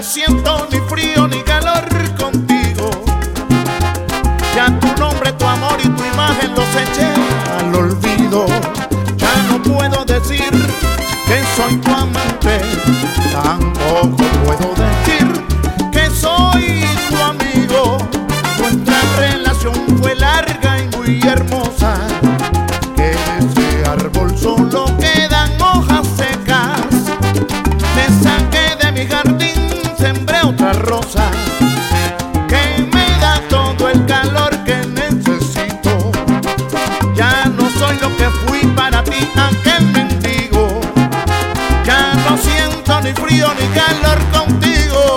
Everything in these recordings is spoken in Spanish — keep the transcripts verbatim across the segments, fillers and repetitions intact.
no siento ni frío ni calor contigo. Ya tu nombre, tu amor y tu imagen los eché al olvido. Ya no puedo decir que soy tu amante, tampoco puedo decir que soy tu amigo. Nuestra relación fue larga y muy hermosa, que de ese árbol solo quedan hojas secas. Te saqué de mi jardín, sembré otra rosa que me da todo el calor que necesito. Ya no soy lo que fui para ti, aquel mendigo. Ya no siento ni frío ni calor contigo.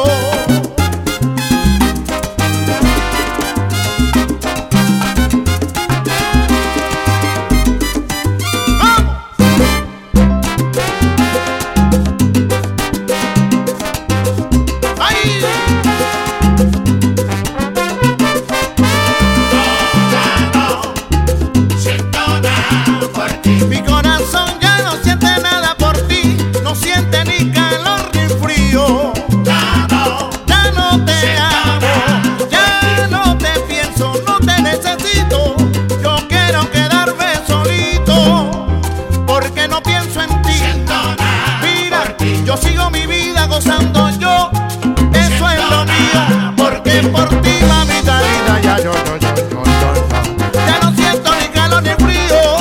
Mi corazón ya no siente nada por ti, no siente ni calor ni frío. Ya no, ya no te amo, ya no te pienso, no te necesito. Yo quiero quedarme solito, porque no pienso en ti. Mira, yo sigo mi vida gozando yo, eso es lo mío, porque por ti, mamita linda, ya yo, yo, yo, yo, yo, ya no siento ni calor ni frío.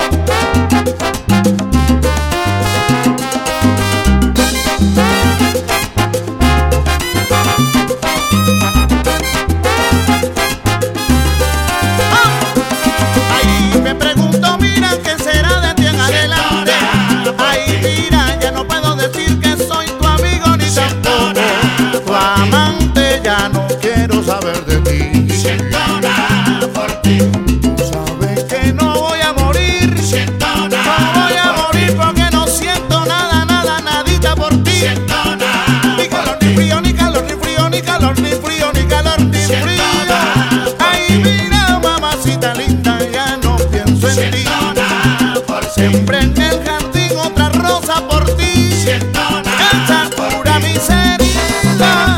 Ya no quiero saber de ti. Siento nada por ti. Sabes que no voy a morir. Siento nada. No voy a morir porque no siento nada, nada, nadita por ti. Siento nada. Ni calor, ni frío, ni calor, ni frío, ni calor, ni frío, ni calor, ni frío. Ay, mira, mamacita linda, ya no pienso en ti. Siento nada por ti. Siempre en el jardín otra rosa por ti. Siento nada. Esa cura mis heridas.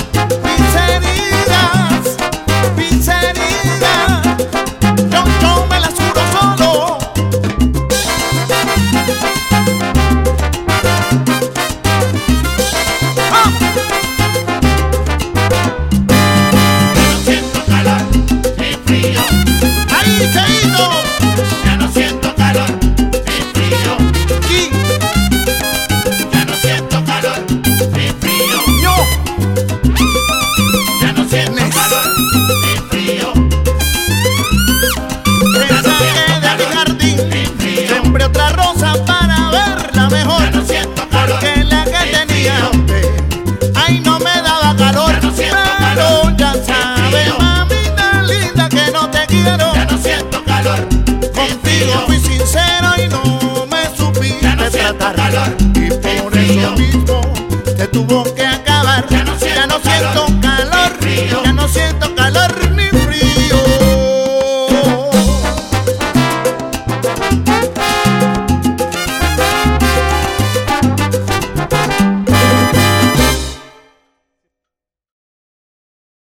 Ya no siento calor ni frío. Y Ya no siento calor ni frío. yo Ya no siento calor ni frío. te saqué de mi jardín, Ni frío. sembré otra rosa para verla mejor, Ya no siento calor porque la que ni tenía frío. antes, ay, no me daba calor. Ya no siento Pero calor ya ni sabes, frío. mamita linda, que no te quiero. Ya no siento calor ni Contigo frío. fui sincero y no me supiste Ya no siento tratar, calor y por ni frío. eso mismo te tuvo que acabar. Ya no siento Ya no siento calor calor, ni frío. ya no siento calor ni